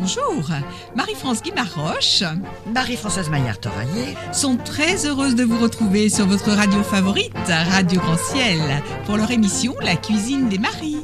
Bonjour, Marie-France Guimaroche, Marie-Françoise Maillard-Toraillé sont très heureuses de vous retrouver sur votre radio favorite, Radio Grand Ciel, pour leur émission La cuisine des maris.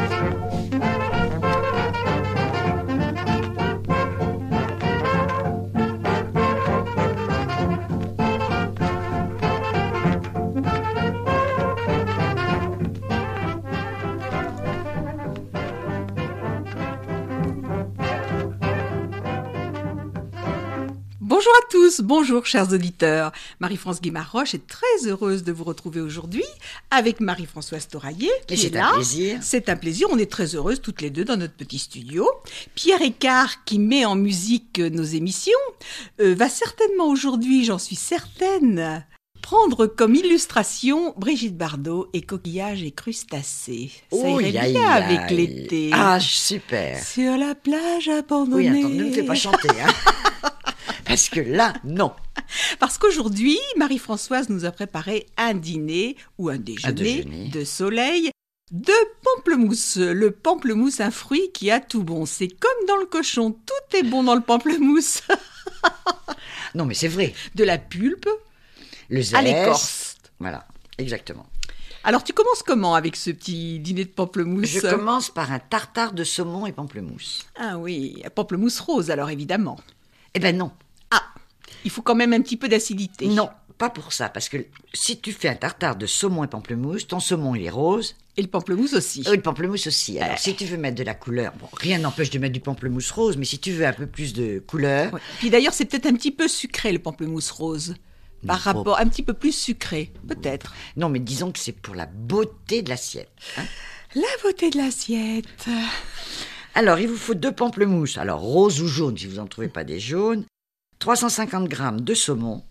Bonjour à tous, bonjour chers auditeurs. Marie-France Guimaroche est très heureuse de vous retrouver aujourd'hui avec Marie-Françoise Toraillé qui est là. C'est un plaisir, on est très heureuses toutes les deux dans notre petit studio. Pierre Écart qui met en musique nos émissions va certainement aujourd'hui, j'en suis certaine, prendre comme illustration Brigitte Bardot et coquillages et crustacés. Ça irait bien avec l'été. Ah, super. Sur la plage abandonnée. Oui, attends, ne me fais pas chanter, hein. Parce que là, non. Parce qu'aujourd'hui, Marie-Françoise nous a préparé un dîner ou un déjeuner de soleil de pamplemousse. Le pamplemousse, un fruit qui a tout bon. C'est comme dans le cochon, tout est bon dans le pamplemousse. Non, mais c'est vrai. De la pulpe le zeste, à l'écorce. Voilà, exactement. Alors, tu commences comment avec ce petit dîner de pamplemousse ? Je commence par un tartare de saumon et pamplemousse. Ah oui, pamplemousse rose alors, évidemment. Eh ben non. Ah, il faut quand même un petit peu d'acidité. Non, pas pour ça, parce que si tu fais un tartare de saumon et pamplemousse, ton saumon il est rose. Et le pamplemousse aussi. Oui, le pamplemousse aussi. Alors, si tu veux mettre de la couleur, bon, rien n'empêche de mettre du pamplemousse rose, mais si tu veux un peu plus de couleur... Ouais. Puis d'ailleurs, c'est peut-être un petit peu sucré, le pamplemousse rose. Par rapport, un petit peu plus sucré, peut-être. Non, mais disons que c'est pour la beauté de l'assiette. Hein. La beauté de l'assiette. Alors, il vous faut 2 pamplemousses. Alors, rose ou jaune, si vous n'en trouvez pas des jaunes. 350 g de saumon,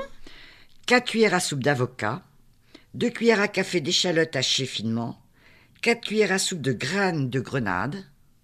4 cuillères à soupe d'avocat, 2 cuillères à café d'échalotes hachées finement, 4 cuillères à soupe de graines de grenade,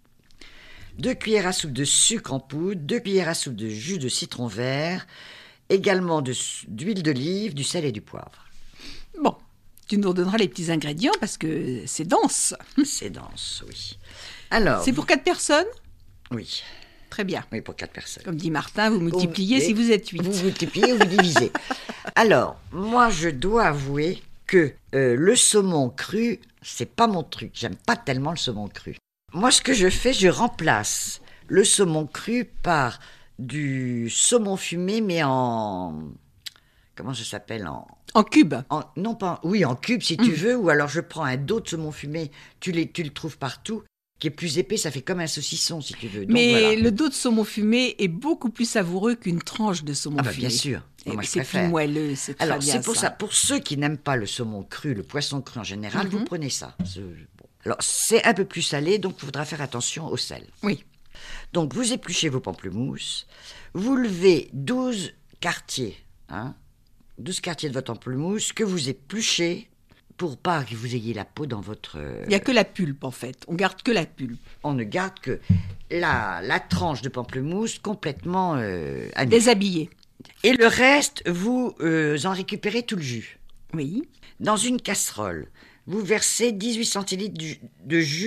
2 cuillères à soupe de sucre en poudre, 2 cuillères à soupe de jus de citron vert, également d'huile d'olive, du sel et du poivre. Bon, tu nous redonneras les petits ingrédients parce que c'est dense. C'est dense, oui. Alors, c'est pour 4 personnes ? Oui. Très bien. Oui, pour 4 personnes. Comme dit Martin, vous multipliez si vous êtes 8. Vous multipliez ou vous divisez. Alors, moi, je dois avouer que le saumon cru, c'est pas mon truc. J'aime pas tellement le saumon cru. Moi, ce que je fais, je remplace le saumon cru par du saumon fumé, mais en... Comment ça s'appelle En cube. Non, pas... Oui, en cube, si tu veux. Ou alors, je prends un dos de saumon fumé. Tu le trouves partout. Qui est plus épais, ça fait comme un saucisson, si tu veux. Donc, mais voilà. Le dos de saumon fumé est beaucoup plus savoureux qu'une tranche de saumon fumé. Bien sûr. Moi, c'est plus moelleux, c'est très bien. Alors, c'est pour ça. Pour ceux qui n'aiment pas le saumon cru, le poisson cru en général, vous prenez ça. Alors, c'est un peu plus salé, donc il faudra faire attention au sel. Oui. Donc, vous épluchez vos pamplemousses. Vous levez 12 quartiers, 12 quartiers de votre pamplemousse que vous épluchez pour pas que vous ayez la peau dans votre... Il n'y a que la pulpe, en fait. On garde que la pulpe. On ne garde que la tranche de pamplemousse complètement déshabillée. Et le reste, vous en récupérez tout le jus. Oui. Dans une casserole, vous versez 18 centilitres de jus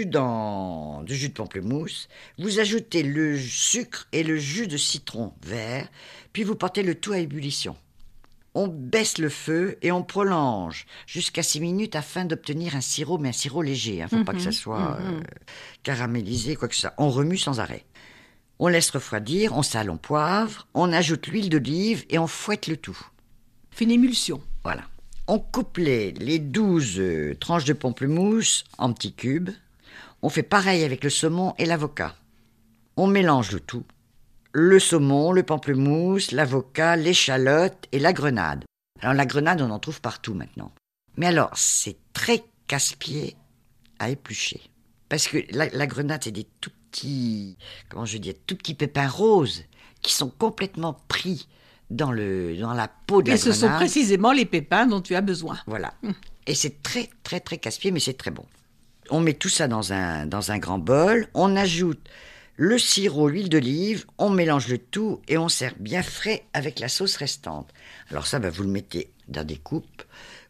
de pamplemousse. Vous ajoutez le sucre et le jus de citron vert, puis vous portez le tout à ébullition. On baisse le feu et on prolonge jusqu'à 6 minutes afin d'obtenir un sirop, mais un sirop léger. Faut pas que ça soit caramélisé, quoi que ce soit. On remue sans arrêt. On laisse refroidir, on sale, on poivre, on ajoute l'huile d'olive et on fouette le tout. Fait une émulsion. Voilà. On coupe les 12 tranches de pamplemousse en petits cubes. On fait pareil avec le saumon et l'avocat. On mélange le tout. Le saumon, le pamplemousse, l'avocat, l'échalote et la grenade. Alors la grenade, on en trouve partout maintenant. Mais alors, c'est très casse-pied à éplucher. Parce que la grenade, c'est des tout petits, tout petits pépins roses qui sont complètement pris dans la peau de la grenade. Et ce sont précisément les pépins dont tu as besoin. Voilà. Et c'est très, très, très casse-pied, mais c'est très bon. On met tout ça dans un grand bol. On ajoute le sirop, l'huile d'olive, on mélange le tout et on sert bien frais avec la sauce restante. Alors ça, vous le mettez dans des coupes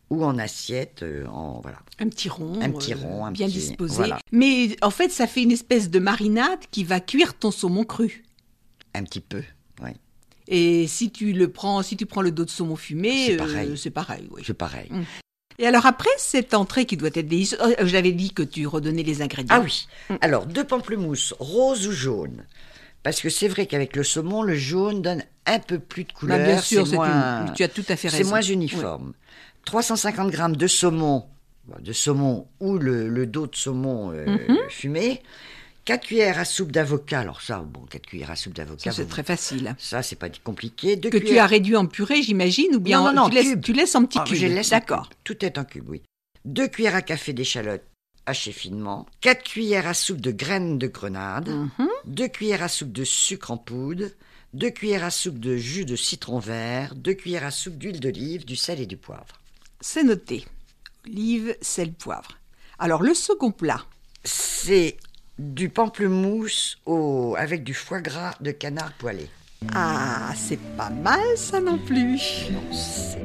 ou en assiette, voilà. Un petit rond, bien disposé. Voilà. Mais en fait, ça fait une espèce de marinade qui va cuire ton saumon cru. Un petit peu, oui. Et si tu prends le dos de saumon fumé, c'est pareil. Oui. C'est pareil. Et alors après, cette entrée qui doit être délicieuse, j'avais dit que tu redonnais les ingrédients. Ah oui. Alors, 2 pamplemousses, rose ou jaune. Parce que c'est vrai qu'avec le saumon, le jaune donne un peu plus de couleur. Bien sûr, tu as tout à fait raison. C'est moins uniforme. 350 grammes de saumon ou le dos de saumon fumé. 4 cuillères à soupe d'avocat. Alors ça, 4 cuillères à soupe d'avocat. Ça, c'est très facile. Ça, c'est pas compliqué. Tu as réduit en purée, j'imagine, ou bien non, tu laisses en petits cubes. Je laisse. D'accord. Tout est en cube, oui. 2 cuillères à café d'échalotes hachées finement. 4 cuillères à soupe de graines de grenade. 2 cuillères à soupe de sucre en poudre. 2 cuillères à soupe de jus de citron vert. 2 cuillères à soupe d'huile d'olive, du sel et du poivre. C'est noté. Olive, sel, poivre. Alors, le second plat. C'est du pamplemousse avec du foie gras de canard poêlé. Ah, c'est pas mal ça non plus. Non, c'est...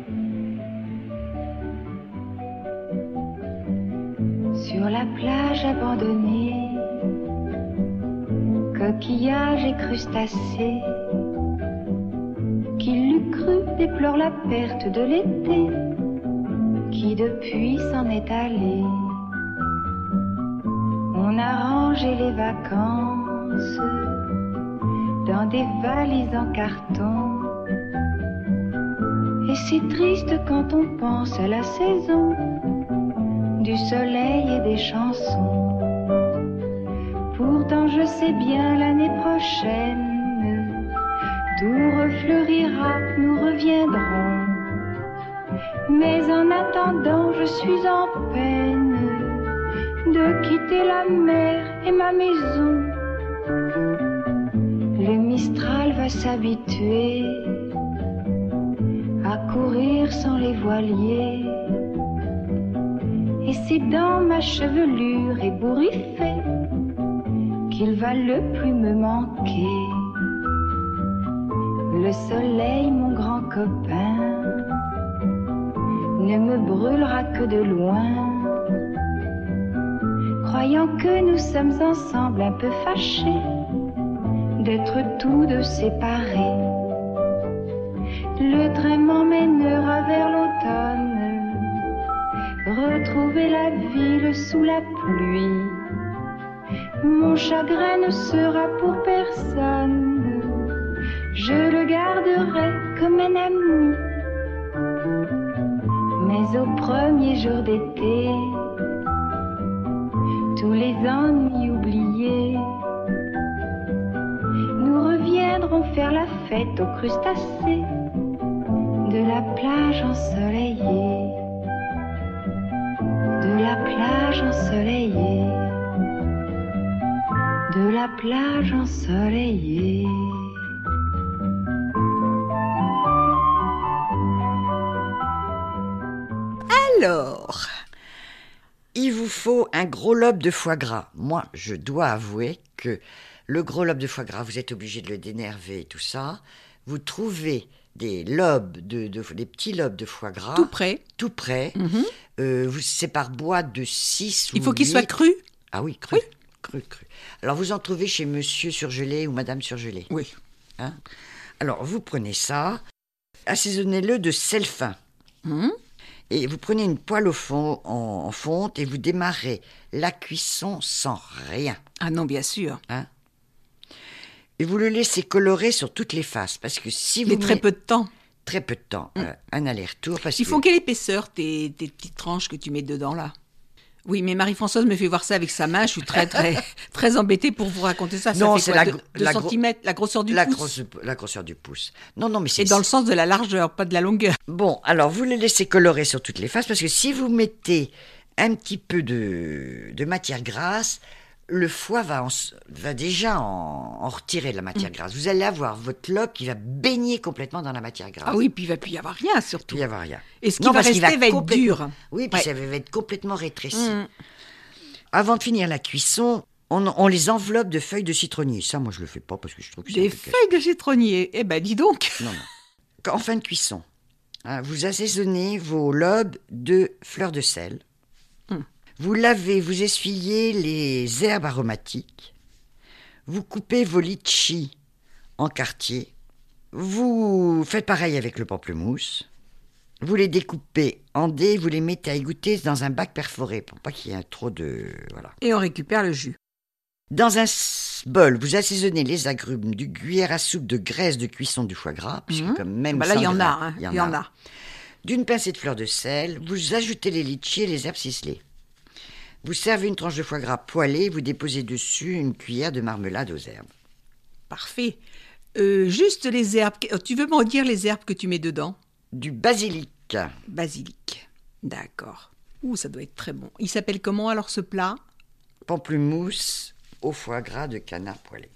Sur la plage abandonnée, coquillages et crustacés, qui l'eût cru déplore la perte de l'été, qui depuis s'en est allé. On a rangé les vacances dans des valises en carton. Et c'est triste quand on pense à la saison du soleil et des chansons. Pourtant je sais bien l'année prochaine, tout refleurira, nous reviendrons. Mais en attendant je suis en peine de quitter la mer et ma maison. Le Mistral va s'habituer à courir sans les voiliers, et c'est dans ma chevelure ébouriffée qu'il va le plus me manquer. Le soleil, mon grand copain, ne me brûlera que de loin, croyant que nous sommes ensemble un peu fâchés d'être tous deux séparés. Le train m'emmènera vers l'automne, retrouver la ville sous la pluie. Mon chagrin ne sera pour personne, je le garderai comme un ami. Mais au premier jour d'été, tous les ennuis oubliés, nous reviendrons faire la fête aux crustacés de la plage ensoleillée, de la plage ensoleillée, de la plage ensoleillée. Alors, il vous faut un gros lobe de foie gras. Moi, je dois avouer que le gros lobe de foie gras, vous êtes obligé de le dénerver et tout ça. Vous trouvez des petits lobes de foie gras. Tout prêt. Tout prêt. C'est par boîte de 6 ou 8. Il faut qu'il soit cru. Ah oui, cru. Oui. Cru. Alors, vous en trouvez chez monsieur surgelé ou madame surgelé. Oui. Hein? Alors, vous prenez ça, assaisonnez-le de sel fin. Et vous prenez une poêle au fond en fonte et vous démarrez la cuisson sans rien. Ah non, bien sûr. Hein? Et vous le laissez colorer sur toutes les faces. Parce que si vous... très peu de temps. Très peu de temps. Un aller-retour. Ils font quelle épaisseur tes petites tranches que tu mets dedans là? Oui, mais Marie-Françoise me fait voir ça avec sa main. Je suis très, très, très embêtée pour vous raconter ça. Non, ça fait quoi, 2 centimètres, la grosseur du pouce. La grosseur du pouce. Non, mais c'est... Et dans le sens de la largeur, pas de la longueur. Bon, alors vous le laissez colorer sur toutes les faces parce que si vous mettez un petit peu de matière grasse, le foie va déjà en retirer de la matière grasse. Vous allez avoir votre lobe qui va baigner complètement dans la matière grasse. Ah oui, puis il ne va plus y avoir rien surtout. Il va y avoir rien. Et ce qui va rester va être dur. Oui, puis ça va être complètement rétréci. Avant de finir la cuisson, on les enveloppe de feuilles de citronnier. Ça, moi, je le fais pas parce que je trouve que c'est des feuilles de citronnier. Eh ben, dis donc. Non. En fin de cuisson, Vous assaisonnez vos lobes de fleurs de sel. Vous lavez, vous essuyez les herbes aromatiques. Vous coupez vos litchis en quartiers. Vous faites pareil avec le pamplemousse. Vous les découpez en dés, vous les mettez à égoutter dans un bac perforé pour pas qu'il y ait trop de... Voilà. Et on récupère le jus. Dans un bol, vous assaisonnez les agrumes d'une cuillère à soupe de graisse de cuisson du foie gras, puisque comme même là, il y en gras, a. Il y en a. D'une pincée de fleur de sel, vous ajoutez les litchis et les herbes ciselées. Vous servez une tranche de foie gras poêlée, vous déposez dessus une cuillère de marmelade aux herbes. Parfait. Juste les herbes. Tu veux m'en dire les herbes que tu mets dedans ? Du basilic. Basilic. D'accord. Ça doit être très bon. Il s'appelle comment alors ce plat ? Pamplemousse au foie gras de canard poêlé.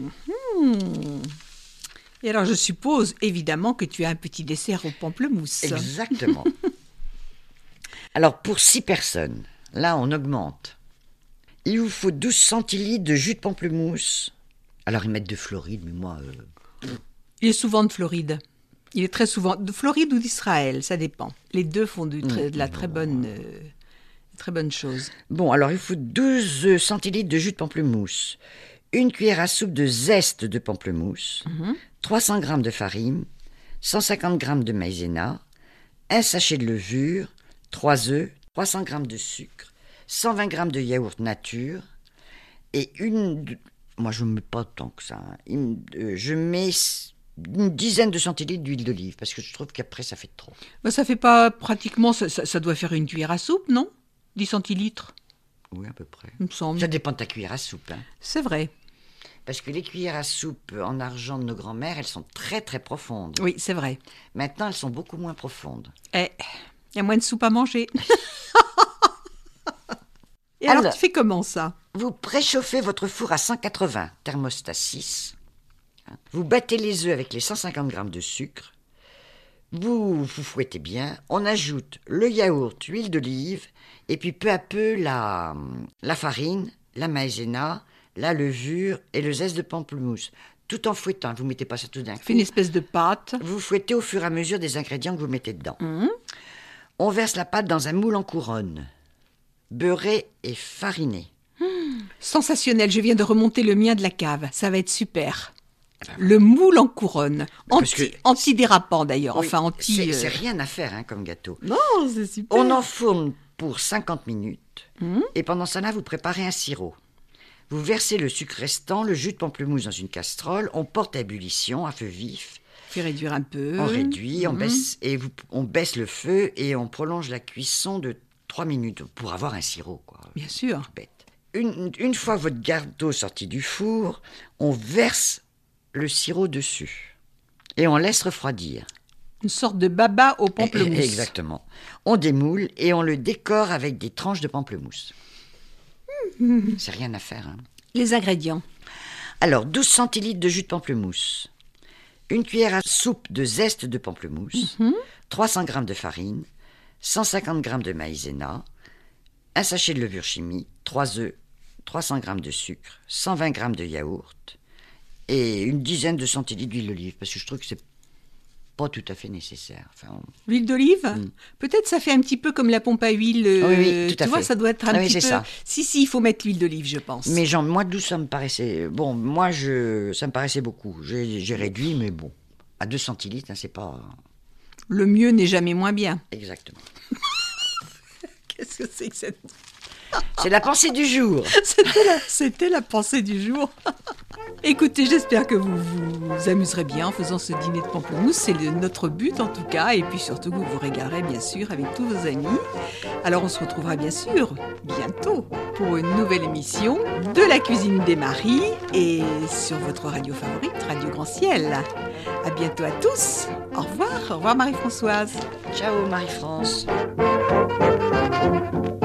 Et alors je suppose évidemment que tu as un petit dessert au pamplemousse. Exactement. Alors pour 6 personnes, là on augmente. Il vous faut 12 centilitres de jus de pamplemousse. Alors ils mettent de Floride, mais moi... Il est souvent de Floride. Il est très souvent de Floride ou d'Israël, ça dépend. Les deux font de la très bonne chose. Bon, alors il faut 12 centilitres de jus de pamplemousse, une cuillère à soupe de zeste de pamplemousse, 300 g de farine, 150 g de maïzena, un sachet de levure, 3 œufs, 300 g de sucre, 120 g de yaourt nature et moi je ne mets pas tant que ça, je mets une dizaine de centilitres d'huile d'olive parce que je trouve qu'après ça fait trop. Ça fait pas pratiquement, ça doit faire une cuillère à soupe, non ? 10 centilitres. Oui, à peu près. Il me semble. Ça dépend de ta cuillère à soupe. C'est vrai. Parce que les cuillères à soupe en argent de nos grands-mères, elles sont très très profondes. Oui, c'est vrai. Maintenant, elles sont beaucoup moins profondes. Il y a moins de soupe à manger. Et alors, tu fais comment ça ? Vous préchauffez votre four à 180, thermostat 6. Vous battez les œufs avec les 150 g de sucre. Vous fouettez bien. On ajoute le yaourt, l'huile d'olive, et puis peu à peu la farine, la maïzena, la levure et le zeste de pamplemousse. Tout en fouettant. Vous ne mettez pas ça tout d'un coup. Fait une espèce de pâte. Vous fouettez au fur et à mesure des ingrédients que vous mettez dedans. On verse la pâte dans un moule en couronne, beurré et fariné. Sensationnel. Je viens de remonter le mien de la cave. Ça va être super. Le moule en couronne, anti-dérapant d'ailleurs, oui, enfin anti... C'est rien à faire comme gâteau. Non, c'est super. On enfourne pour 50 minutes et pendant ça là, vous préparez un sirop. Vous versez le sucre restant, le jus de pamplemousse dans une casserole, on porte à ébullition à feu vif. Fait réduire un peu. On réduit, on baisse le feu et on prolonge la cuisson de 3 minutes pour avoir un sirop, quoi. Bien sûr. Bête. Une fois votre gâteau sorti du four, on verse le sirop dessus et on laisse refroidir. Une sorte de baba au pamplemousse. Exactement. On démoule et on le décore avec des tranches de pamplemousse. C'est rien à faire. Les ingrédients. Alors, 12 centilitres de jus de pamplemousse, une cuillère à soupe de zeste de pamplemousse, 300 g de farine, 150 g de maïzena, un sachet de levure chimique, 3 œufs, 300 g de sucre, 120 g de yaourt et une dizaine de centilitres d'huile d'olive, parce que je trouve que c'est pas tout à fait nécessaire. L'huile d'olive Peut-être ça fait un petit peu comme la pompe à huile. Oui, tout à fait. Tu vois, ça doit être un petit peu... Ça. Si, il faut mettre l'huile d'olive, je pense. Mais moi, d'où ça me paraissait... Bon, ça me paraissait beaucoup. J'ai réduit, mais bon, à 2 centilitres, c'est pas... Le mieux n'est jamais moins bien. Exactement. Qu'est-ce que c'est que cette... C'est la pensée du jour. C'était la pensée du jour. Écoutez, j'espère que vous vous amuserez bien en faisant ce dîner de pamplemousse. C'est notre but en tout cas. Et puis surtout, vous vous régalerez bien sûr avec tous vos amis. Alors on se retrouvera bien sûr bientôt pour une nouvelle émission de la cuisine des Maries et sur votre radio favorite, Radio Grand Ciel. À bientôt à tous. Au revoir. Au revoir Marie-Françoise. Ciao Marie-France.